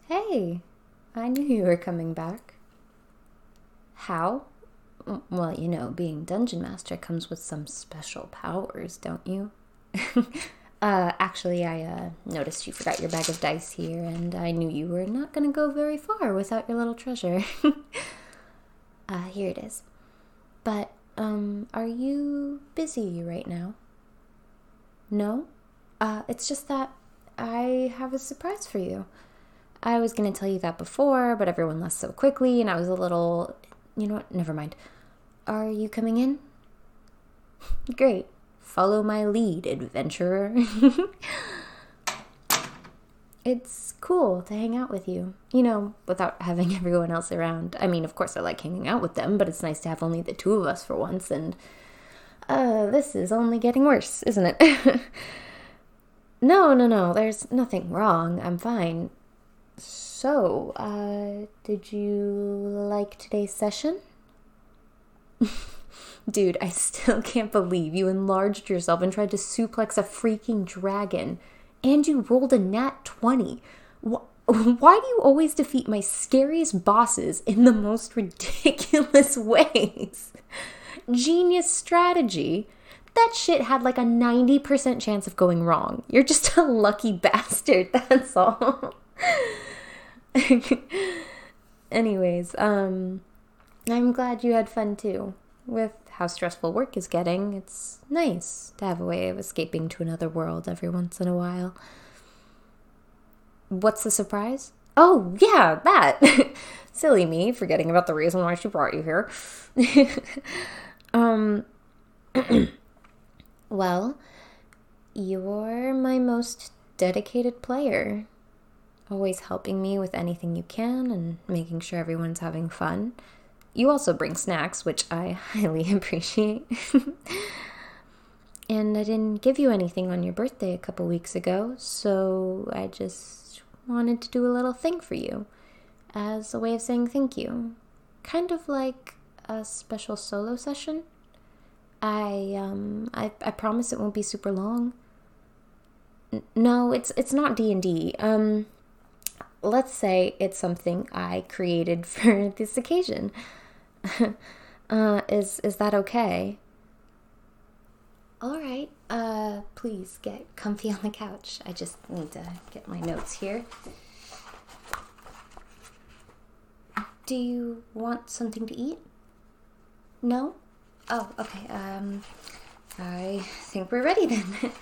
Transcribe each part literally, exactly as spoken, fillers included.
Hey, I knew you were coming back. How? Well, you know, being Dungeon Master comes with some special powers, don't you? uh, actually, I uh, noticed you forgot your bag of dice here, and I knew you were not going to go very far without your little treasure. uh, here it is. But, um, are you busy right now? No? Uh, it's just that I have a surprise for you. I was going to tell you that before, but everyone left so quickly, and I was a little... You know what? Never mind. Are you coming in? Great. Follow my lead, adventurer. It's cool to hang out with you. You know, without having everyone else around. I mean, of course I like hanging out with them, but it's nice to have only the two of us for once, and... Uh, this is only getting worse, isn't it? No, no, no. There's nothing wrong. I'm fine. So, uh, did you like today's session? Dude, I still can't believe you enlarged yourself and tried to suplex a freaking dragon. And you rolled a nat twenty. Wh- Why do you always defeat my scariest bosses in the most ridiculous ways? Genius strategy. That shit had like a ninety percent chance of going wrong. You're just a lucky bastard, that's all. Anyways, um, I'm glad you had fun too. With how stressful work is getting, it's nice to have a way of escaping to another world every once in a while. What's the surprise? Oh, yeah, that! Silly me, forgetting about the reason why she brought you here. um, well, you're my most dedicated player. Always helping me with anything you can and making sure everyone's having fun. You also bring snacks, which I highly appreciate. And I didn't give you anything on your birthday a couple weeks ago, so I just wanted to do a little thing for you as a way of saying thank you. Kind of like a special solo session. I, um, I, I promise it won't be super long. N- no, it's, it's not D and D. Um... Let's say it's something I created for this occasion. uh, is is that okay? All right. Uh, please get comfy on the couch. I just need to get my notes here. Do you want something to eat? No? Oh, okay. Um, I think we're ready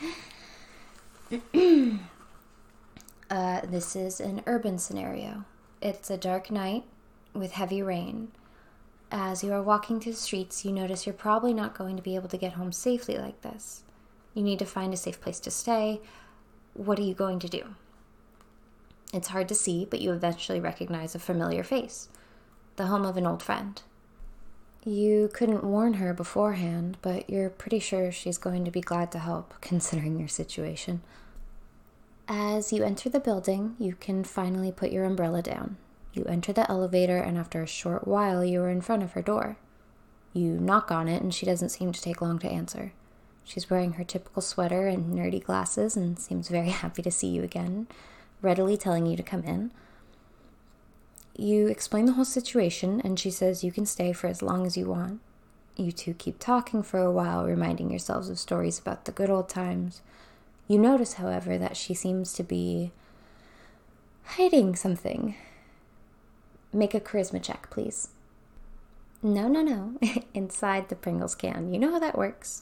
then. Uh, this is an urban scenario. It's a dark night with heavy rain. As you are walking through the streets, you notice you're probably not going to be able to get home safely like this. You need to find a safe place to stay. What are you going to do? It's hard to see, but you eventually recognize a familiar face. The home of an old friend. You couldn't warn her beforehand, but you're pretty sure she's going to be glad to help, considering your situation. As you enter the building, you can finally put your umbrella down. You enter the elevator, and after a short while, you are in front of her door. You knock on it, and she doesn't seem to take long to answer. She's wearing her typical sweater and nerdy glasses and seems very happy to see you again, readily telling you to come in. You explain the whole situation, and she says you can stay for as long as you want. You two keep talking for a while, reminding yourselves of stories about the good old times. You notice, however, that she seems to be hiding something. Make a charisma check, please. No, no, no. Inside the Pringles can. You know how that works.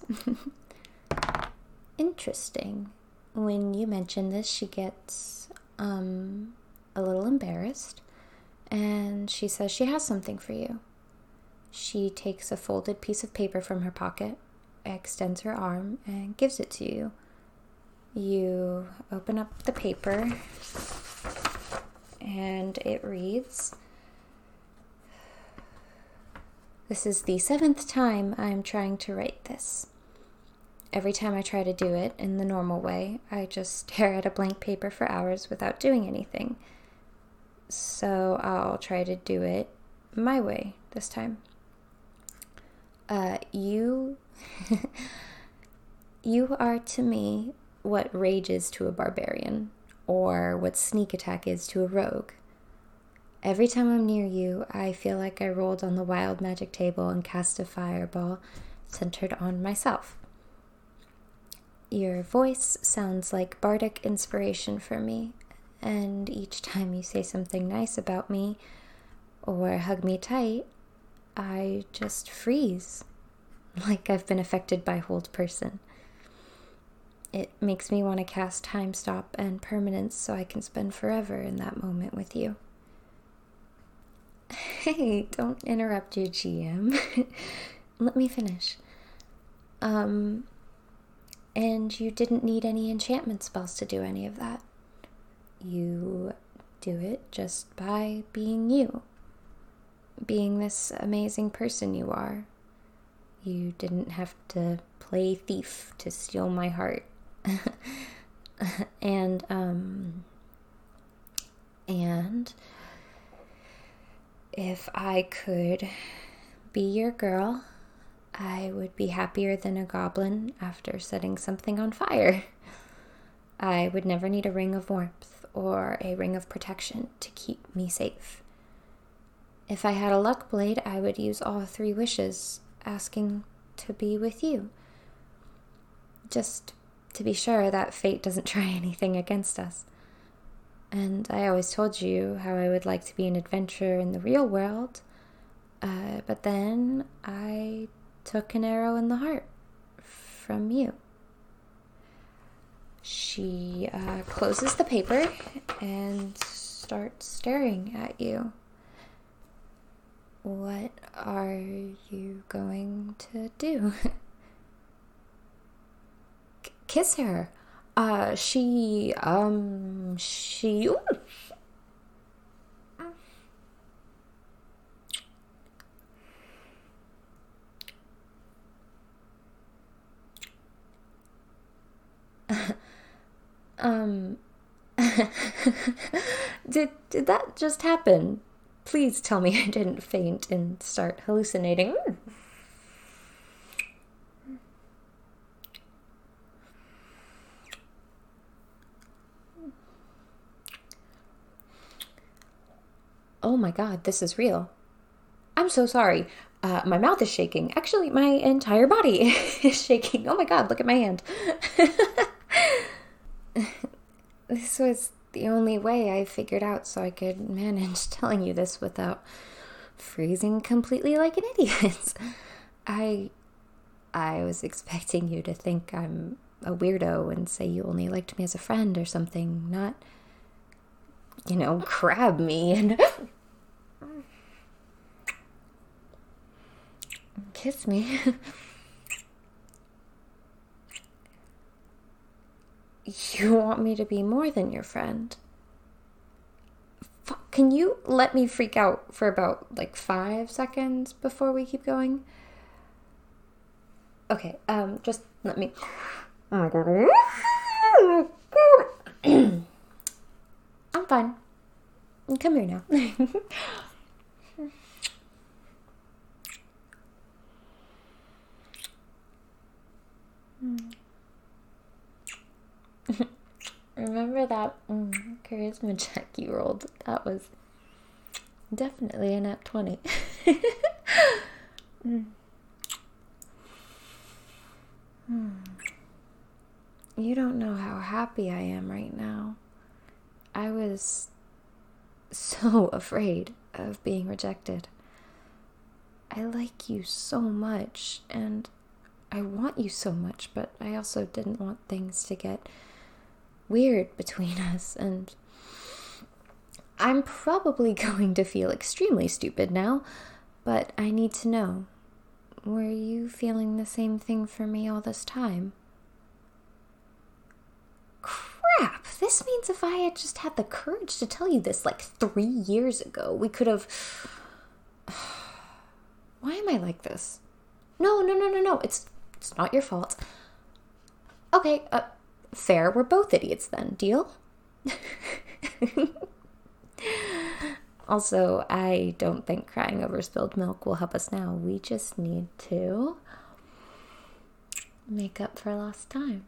Interesting. When you mention this, she gets um, a little embarrassed, and she says she has something for you. She takes a folded piece of paper from her pocket, extends her arm, and gives it to you. You open up the paper, and it reads, "This is the seventh time I'm trying to write this. Every time I try to do it in the normal way, I just stare at a blank paper for hours without doing anything. So I'll try to do it my way this time. Uh, you... you are to me what rage is to a barbarian, or what sneak attack is to a rogue. Every time I'm near you, I feel like I rolled on the wild magic table and cast a fireball centered on myself. Your voice sounds like bardic inspiration for me, and each time you say something nice about me or hug me tight, I just freeze, like I've been affected by Hold Person. It makes me want to cast Time Stop and Permanence so I can spend forever in that moment with you. Hey, don't interrupt your G M. Let me finish. Um, and you didn't need any enchantment spells to do any of that. You do it just by being you. Being this amazing person you are. You didn't have to play thief to steal my heart. and, um, and if I could be your girl, I would be happier than a goblin after setting something on fire. I would never need a ring of warmth or a ring of protection to keep me safe. If I had a luck blade, I would use all three wishes, asking to be with you. Just to be sure that fate doesn't try anything against us. And I always told you how I would like to be an adventurer in the real world, uh, but then I took an arrow in the heart from you. She uh, closes the paper and starts staring at you. What are you going to do? K- kiss her. Uh, she, um, she... um... did, did that just happen? Please tell me I didn't faint and start hallucinating. Oh my god, this is real. I'm so sorry. Uh, my mouth is shaking. Actually, my entire body is shaking. Oh my god, look at my hand. This was the only way I figured out so I could manage telling you this without freezing completely like an idiot. I I was expecting you to think I'm a weirdo and say you only liked me as a friend or something, not, you know, grab me and kiss me. You want me to be more than your friend? Fuck, can you let me freak out for about, like, five seconds before we keep going? Okay, um, just let me... Oh my god. I'm fine. Come here now. Remember that mm, charisma check you rolled? That was definitely a nat twenty. mm. Hmm. You don't know how happy I am right now. I was so afraid of being rejected. I like you so much, and I want you so much, but I also didn't want things to get weird between us, and I'm probably going to feel extremely stupid now, but I need to know, were you feeling the same thing for me all this time? Crap, this means if I had just had the courage to tell you this like three years ago, we could have... Why am I like this? No, no, no, no, no, it's, it's not your fault. Okay, uh, fair, we're both idiots then, deal? Also, I don't think crying over spilled milk will help us now. We just need to make up for lost time.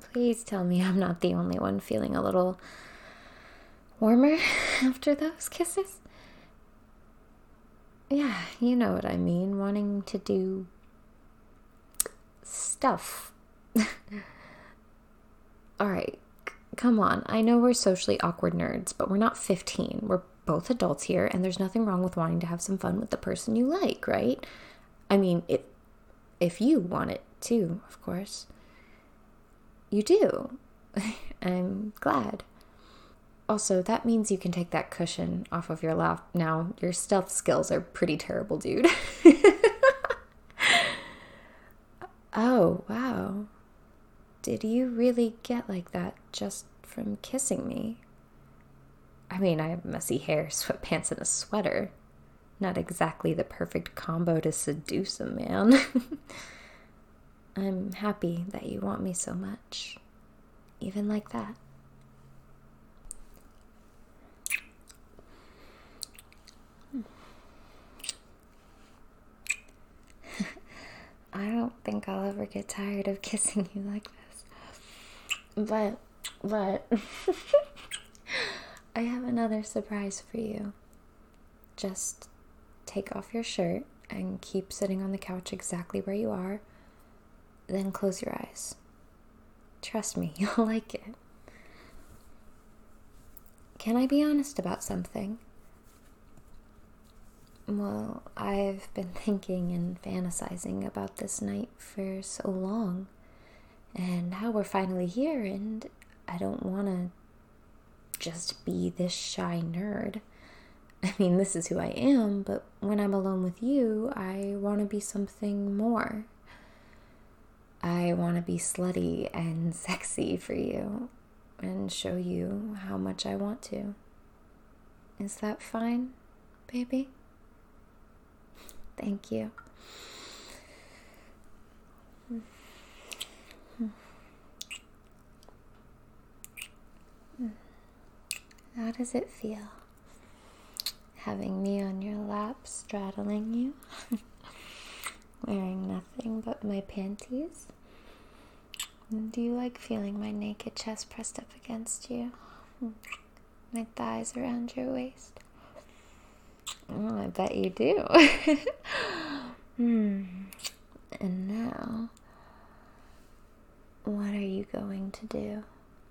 Please tell me I'm not the only one feeling a little warmer after those kisses. Yeah, you know what I mean. Wanting to do stuff. Alright, c- come on. I know we're socially awkward nerds, but we're not fifteen. We're both adults here, and there's nothing wrong with wanting to have some fun with the person you like, right? I mean, if, if you want it too, of course. You do. I'm glad. Also, that means you can take that cushion off of your lap now. Your stealth skills are pretty terrible, dude. Oh, wow. Did you really get like that just from kissing me? I mean, I have messy hair, sweatpants, and a sweater. Not exactly the perfect combo to seduce a man. I'm happy that you want me so much. Even like that. I don't think I'll ever get tired of kissing you like this. But, but, I have another surprise for you. Just take off your shirt and keep sitting on the couch exactly where you are. Then close your eyes. Trust me, you'll like it. Can I be honest about something? Well, I've been thinking and fantasizing about this night for so long, and now we're finally here, and I don't want to just be this shy nerd. I mean, this is who I am, but when I'm alone with you, I want to be something more. I want to be slutty and sexy for you, and show you how much I want to. Is that fine, baby? Thank you. How does it feel? Having me on your lap, straddling you? Wearing nothing but my panties? Do you like feeling my naked chest pressed up against you? My thighs around your waist? Oh, I bet you do. hmm. And now, what are you going to do?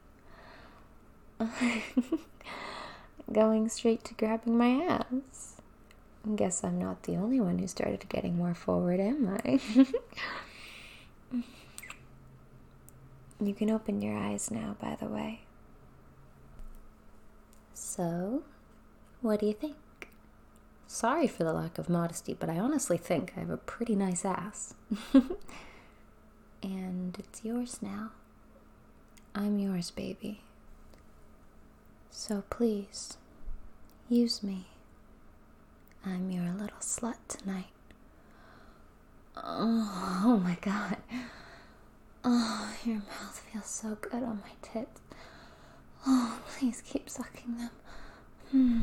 Going straight to grabbing my ass. Guess I'm not the only one who started getting more forward, am I? You can open your eyes now, by the way. So, what do you think? Sorry for the lack of modesty, but I honestly think I have a pretty nice ass. And it's yours now. I'm yours, baby. So please, use me. I'm your little slut tonight. Oh, oh my God. Oh, your mouth feels so good on my tits. Oh, please keep sucking them. Hmm.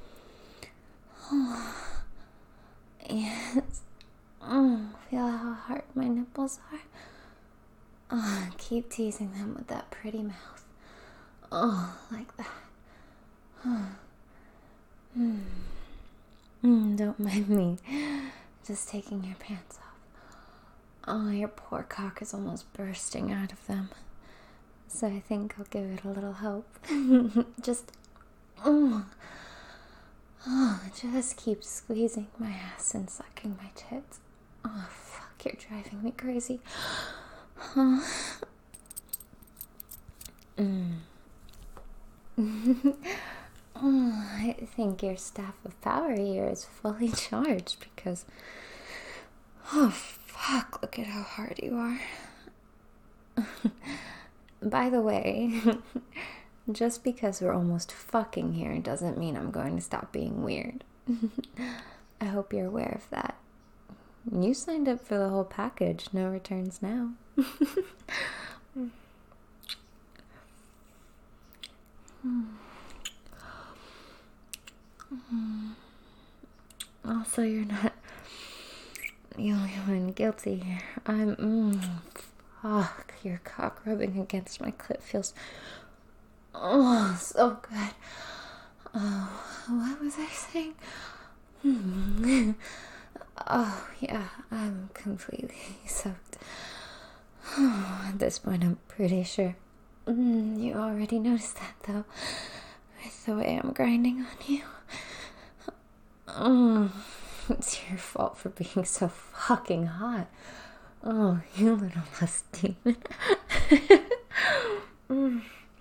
Oh, yes. Oh, feel how hard my nipples are. Oh, keep teasing them with that pretty mouth. Oh, like that. Oh. Mm. Mm, don't mind me. Just taking your pants off. Oh, your poor cock is almost bursting out of them. So I think I'll give it a little help. Just... Oh. Oh, just keep squeezing my ass and sucking my tits. Oh, fuck, you're driving me crazy. Oh. Mm. Oh, I think your staff of power here is fully charged because... Oh, fuck, look at how hard you are. By the way... Just because we're almost fucking here doesn't mean I'm going to stop being weird. I hope you're aware of that. You signed up for the whole package. No returns now. Also, you're not the only one guilty here. I'm... Mm, Fuck, your cock rubbing against my clit feels, oh, so good. Oh, what was I saying? Hmm. Oh, yeah, I'm completely soaked. Oh, at this point, I'm pretty sure. Mm, you already noticed that, though, with the way I'm grinding on you. Oh, it's your fault for being so fucking hot. Oh, you little lust demon. mm.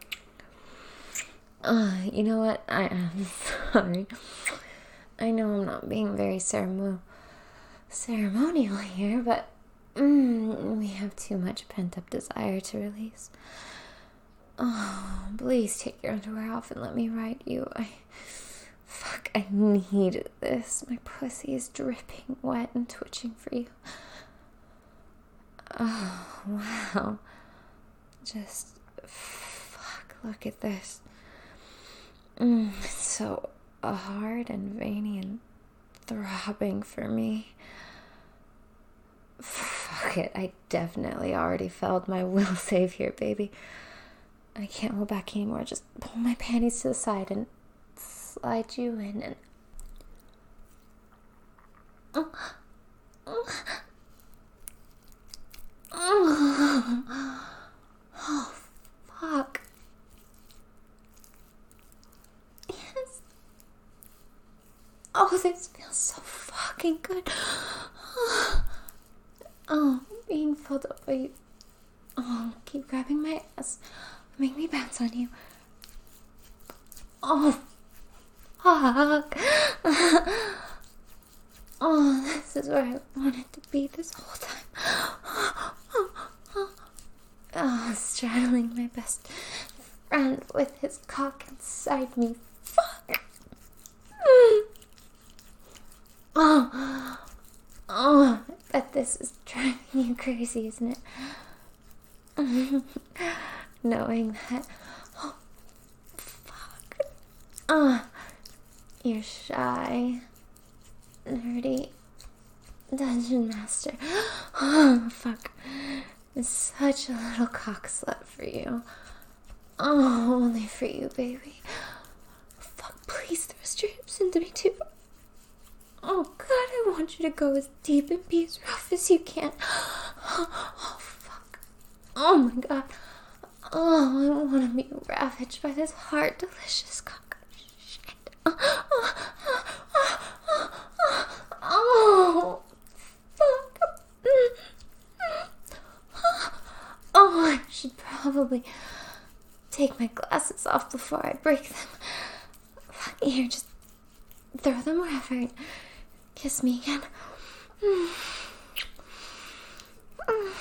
Uh, you know what? I am sorry. I know I'm not being very ceremo- ceremonial here, but mm, we have too much pent-up desire to release. Oh, please take your underwear off and let me ride you. I... Fuck, I need this. My pussy is dripping wet and twitching for you. Oh, wow. Just... Fuck, look at this. Mm, it's so hard and veiny and throbbing for me. Fuck it, I definitely already failed my will save here, baby. I can't hold back anymore. Just pull my panties to the side and slide you in and... Oh, oh, oh, oh fuck. Yes. Oh, this feels so fucking good. Oh, being filled up by you. Oh, keep grabbing my ass. Make me bounce on you. Oh, fuck. Oh, this is where I wanted to be this whole time. Oh, straddling my best friend with his cock inside me. Fuck. Oh, oh, I bet this is driving you crazy, isn't it? Knowing that, oh, fuck. Oh, you're shy, nerdy, dungeon master. Oh, fuck. It's such a little cock slut for you. Oh, only for you, baby. Fuck, please thrust your hips into me too. Oh, God, I want you to go as deep and be as rough as you can. Oh, fuck. Oh, my God. Oh, I want to be ravaged by this hard, delicious cock. Shit. Oh, oh, oh, oh, oh, fuck. Oh, I should probably take my glasses off before I break them. Fuck, here, just throw them wherever and kiss me again. Mm. Mm.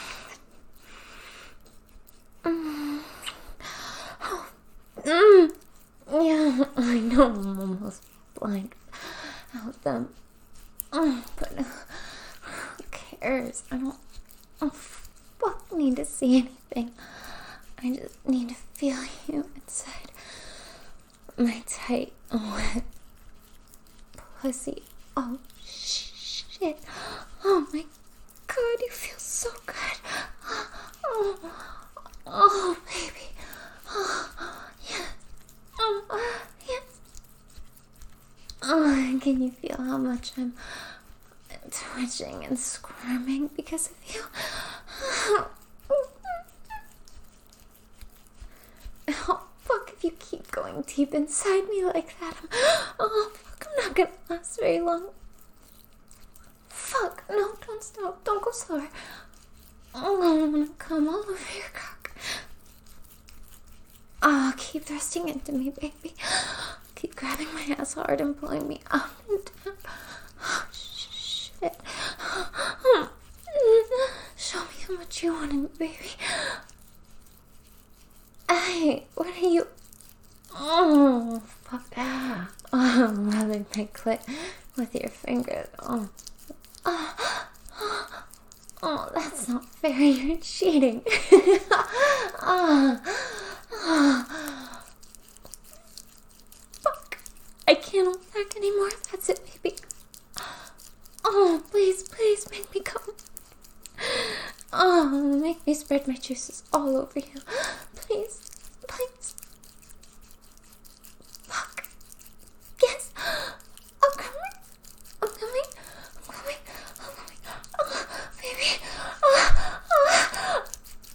Mm. Oh. Mm. Yeah, I know I'm almost blind out them. Mm, but uh, who cares? I don't, I don't fuck need to see anything. I just need to feel you inside my tight, wet pussy. Oh, shit. Oh, my God, you feel so good. Oh, oh baby. Oh, yes. Oh, yes. Oh, can you feel how much I'm twitching and squirming because of you? Oh, fuck, if you keep going deep inside me like that, I'm, oh, fuck, I'm not gonna last very long. Fuck, no, don't stop, don't go slower. Oh, I'm gonna come all over your cock. Oh, keep thrusting into me, baby. Keep grabbing my ass hard and pulling me up and down. Oh, shit. Show me how much you want me, baby. Hey, what are you... Oh, fuck. Oh, I'm rubbing my clit with your fingers. Oh. Oh, oh, that's not fair. You're cheating. Oh, oh. Fuck. I can't hold back anymore. That's it, baby. Oh, please, please make me come. Oh, make Let me spread my juices all over you. Please. Please. Fuck. Yes. I'm coming. I'm coming. I'm coming. I'm coming. Oh, baby. Oh, oh.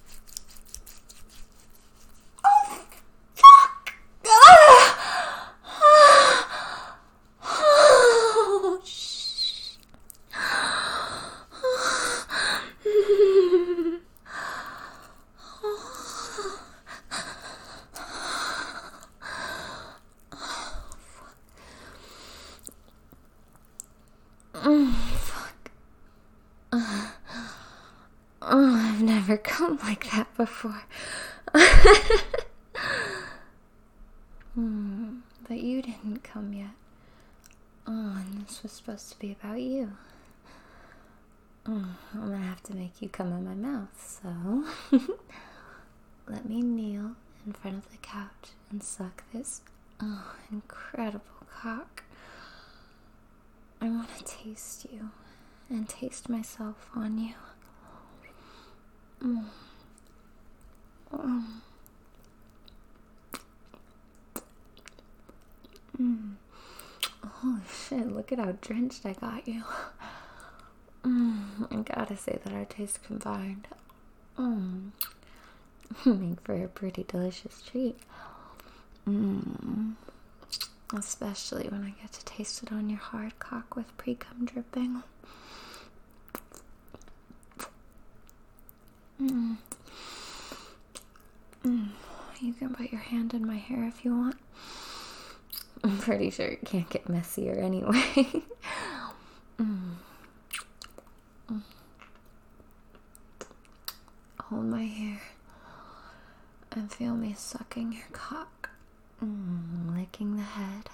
Oh, fuck. Ah. Oh, shit. Oh, fuck. Uh, oh, I've never come like that before. hmm, but you didn't come yet. Oh, and this was supposed to be about you. Oh, I'm gonna have to make you come in my mouth, so let me kneel in front of the couch and suck this, oh, incredible cock. I want to taste you and taste myself on you. Mm. Mm. Mm. Holy shit, look at how drenched I got you. Mm. I gotta say that our tastes combined mm. make for a pretty delicious treat. Mm. Especially when I get to taste it on your hard cock with pre-cum dripping. Mm. Mm. You can put your hand in my hair if you want. I'm pretty sure it can't get messier anyway. mm. Mm. Hold my hair and feel me sucking your cock. Mm, licking the head,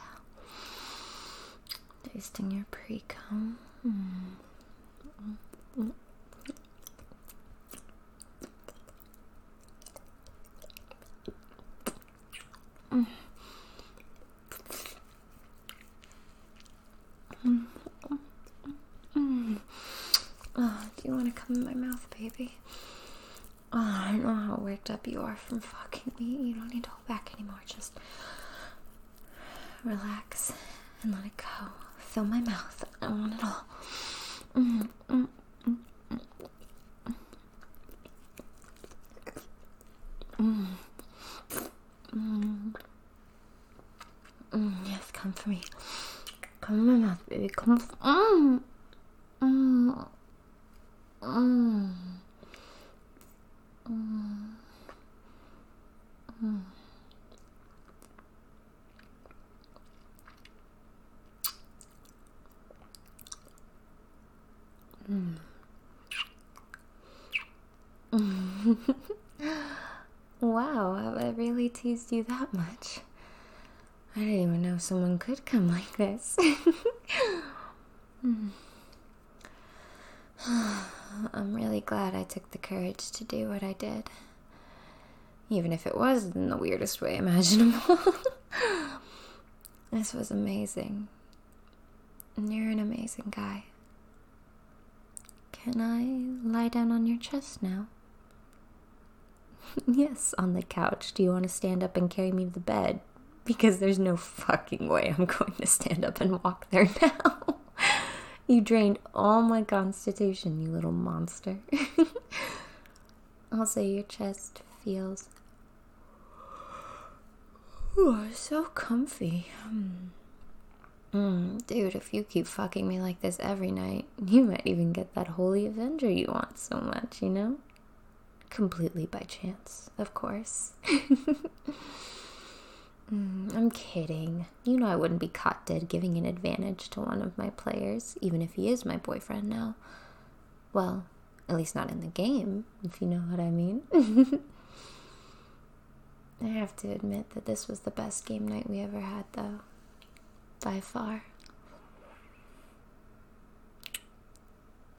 tasting your pre-cum. Mm. Mm. Mm. Mm. Mm. Oh, do you want to come in my mouth, baby? Oh, I know how worked up you are from fucking me. You don't need to hold back anymore. Just relax and let it go. Fill my mouth. I want it all. Mm, mm, mm, mm, mm. Mm. Mm. Yes, come for me. Come in my mouth, baby. Come. Mm. Mm. Mm. Mm. Mm. Mm. Mm. Wow, have I really teased you that much? I didn't even know someone could come like this. mm. I'm really glad I took the courage to do what I did. Even if it was in the weirdest way imaginable. This was amazing. And you're an amazing guy. Can I lie down on your chest now? Yes, on the couch. Do you want to stand up and carry me to the bed? Because there's no fucking way I'm going to stand up and walk there now. You drained all my constitution, you little monster. Also, your chest feels ooh, so comfy. Mm. Mm, dude, if you keep fucking me like this every night, you might even get that holy avenger you want so much, you know? Completely by chance, of course. mm, I'm kidding. You know I wouldn't be caught dead giving an advantage to one of my players, even if he is my boyfriend now. Well, at least not in the game, if you know what I mean. I have to admit that this was the best game night we ever had, though. By far.